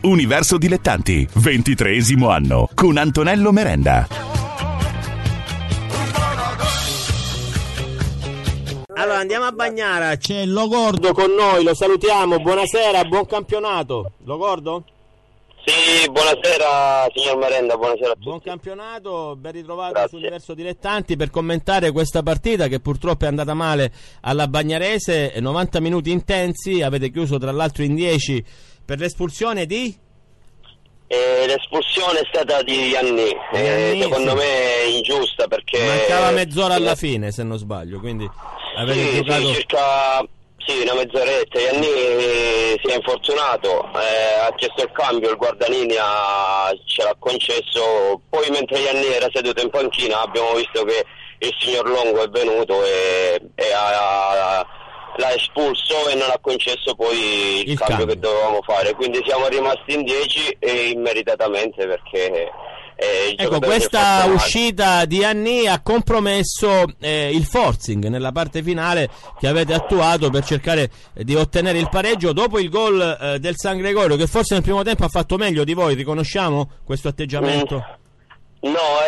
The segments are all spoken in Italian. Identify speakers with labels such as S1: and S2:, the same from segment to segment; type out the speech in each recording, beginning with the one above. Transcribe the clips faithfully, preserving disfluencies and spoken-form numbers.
S1: Universo Dilettanti, ventitreesimo anno, con Antonello Merenda.
S2: Allora andiamo a Bagnara, c'è Logordo con noi, lo salutiamo, buonasera, buon campionato. Logordo?
S3: Sì, buonasera signor Merenda, buonasera a tutti.
S2: Buon campionato, ben ritrovato
S3: Grazie.
S2: su Universo Dilettanti per commentare questa partita che purtroppo è andata male alla Bagnarese, novanta minuti intensi, avete chiuso tra l'altro in dieci per l'espulsione di...
S3: Eh, l'espulsione è stata di Ianni, eh,
S2: Ianni,
S3: secondo
S2: sì.
S3: me ingiusta perché...
S2: Mancava mezz'ora alla fine se non sbaglio, quindi avete
S3: sì,
S2: giocato...
S3: Sì, circa sì, una mezz'oretta. Ianni eh, si è infortunato, eh, ha chiesto il cambio, il guardalinea ce l'ha concesso, poi mentre Ianni era seduto in panchina abbiamo visto che il signor Longo è venuto e, e ha... l'ha espulso e non ha concesso poi il, il cambio, cambio che dovevamo fare, quindi siamo rimasti in dieci e immeritatamente perché eh, il
S2: ecco, questa uscita di Anni ha compromesso eh, il forcing nella parte finale che avete attuato per cercare di ottenere il pareggio dopo il gol eh, del San Gregorio, che forse nel primo tempo ha fatto meglio di voi, riconosciamo questo atteggiamento?
S3: Mm. No,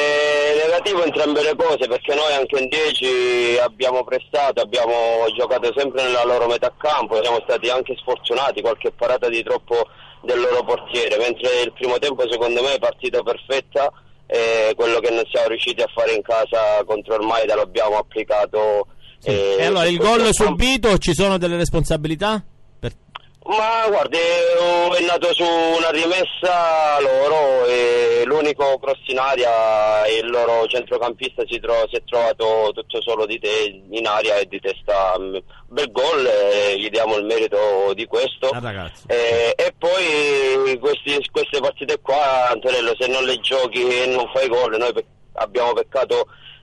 S3: è negativo entrambe le cose, perché noi anche in dieci abbiamo prestato, abbiamo giocato sempre nella loro metà campo, siamo stati anche sfortunati, qualche parata di troppo del loro portiere, mentre il primo tempo secondo me è partita perfetta, e quello che non siamo riusciti a fare in casa contro il Maida lo abbiamo applicato.
S2: Sì. E, e allora il gol subito, ci sono delle responsabilità? Per...
S3: Ma guardi, è nato su una rimessa loro e l'unico cross in aria, il loro centrocampista si, tro- si è trovato tutto solo di te in aria e di testa. Bel gol, e gli diamo il merito di questo.
S2: Ah,
S3: e, e poi questi, queste partite qua, Antonello, se non le giochi e non fai gol, noi pe- abbiamo peccato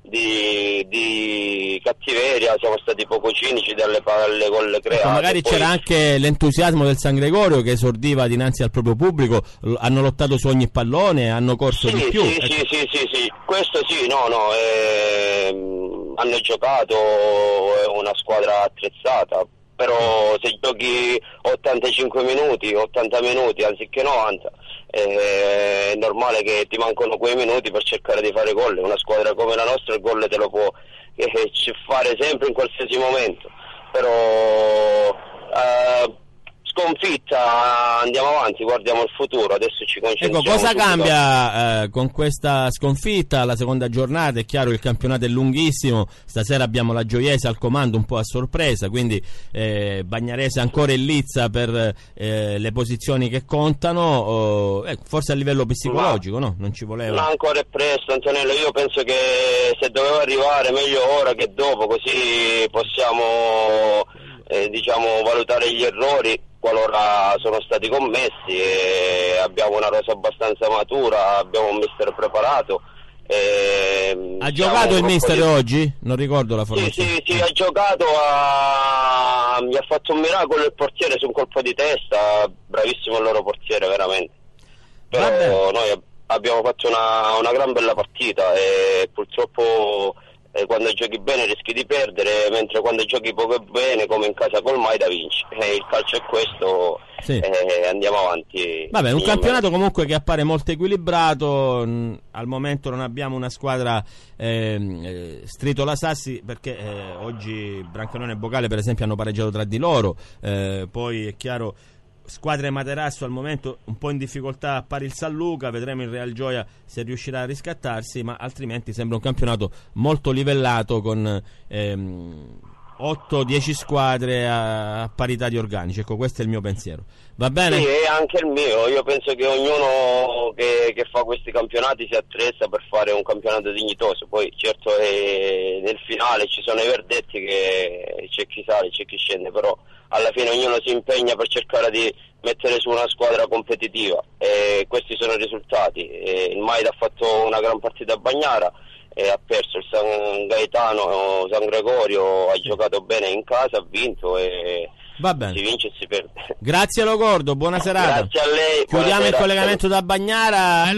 S3: Di, di cattiveria, siamo stati poco cinici dalle palle gol create.
S2: Ecco, magari poi... c'era anche l'entusiasmo del San Gregorio che esordiva dinanzi al proprio pubblico, hanno lottato su ogni pallone, hanno corso
S3: sì,
S2: di più.
S3: Sì,
S2: ecco.
S3: sì, sì, sì, sì, questo sì, no, no, eh, hanno giocato, è una squadra attrezzata, però se giochi ottantacinque minuti, ottanta minuti anziché novanta, è normale che ti mancano quei minuti per cercare di fare gol. Una squadra come la nostra il gol te lo può eh, fare sempre in qualsiasi momento, però eh, sconfitta, andiamo avanti, guardiamo il futuro, adesso ci concentriamo.
S2: Ecco, cosa cambia eh, con questa sconfitta la seconda giornata? È chiaro, il campionato è lunghissimo, stasera abbiamo la Gioiese al comando un po' a sorpresa, quindi eh, Bagnarese ancora in lizza per eh, le posizioni che contano, oh, eh, forse a livello psicologico, ma, no? Non ci voleva.
S3: Ma ancora è presto, Antonello, io penso che se doveva arrivare meglio ora che dopo, così possiamo eh, diciamo valutare gli errori qualora sono stati commessi, e abbiamo una rosa abbastanza matura, abbiamo un mister preparato. E
S2: ha giocato il mister di... oggi? Non ricordo la formazione.
S3: Sì, sì, sì, ha giocato, a... mi ha fatto un miracolo il portiere su un colpo di testa, bravissimo il loro portiere veramente. Però noi abbiamo fatto una, una gran bella partita e purtroppo eh, quando giochi bene rischi di perdere, mentre quando giochi poco e bene, come in casa col Maida, vinci. E il calcio è questo, sì. eh, andiamo avanti.
S2: Vabbè, un campionato comunque che appare molto equilibrato. Al momento non abbiamo una squadra eh, Stritola Sassi, perché eh, oggi Brancaleone e Bocale per esempio hanno pareggiato tra di loro, eh, poi è chiaro squadre Materasso al momento un po' in difficoltà, appare il San Luca, vedremo il Real Gioia se riuscirà a riscattarsi, ma altrimenti sembra un campionato molto livellato con ehm, otto dieci squadre a, a parità di organici. Ecco, questo è il mio pensiero. Va bene?
S3: Sì, è anche il mio. Io penso che ognuno che, che fa questi campionati si attrezza per fare un campionato dignitoso. Poi certo è, nel finale ci sono i verdetti, che c'è chi sale, c'è chi scende, però alla fine ognuno si impegna per cercare di mettere su una squadra competitiva, e questi sono i risultati. E il Maida ha fatto una gran partita a Bagnara e ha perso. Il San Gaetano, San Gregorio ha giocato bene in casa, ha vinto, e
S2: va bene,
S3: si vince e si perde.
S2: Grazie Logordo, buona serata.
S3: Grazie a lei.
S2: Chiudiamo il collegamento da Bagnara.